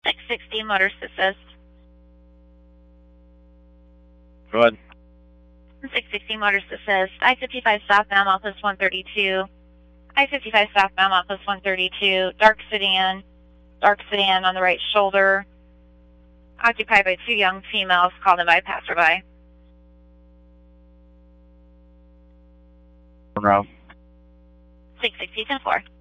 660 motorist assist. Go ahead. 660 motorist assist. I-55 southbound, office 132. I-55 southbound, office 132. Dark sedan on the right shoulder. Occupied by 2 young females, called in by a passerby. Monroe. 660 10-4.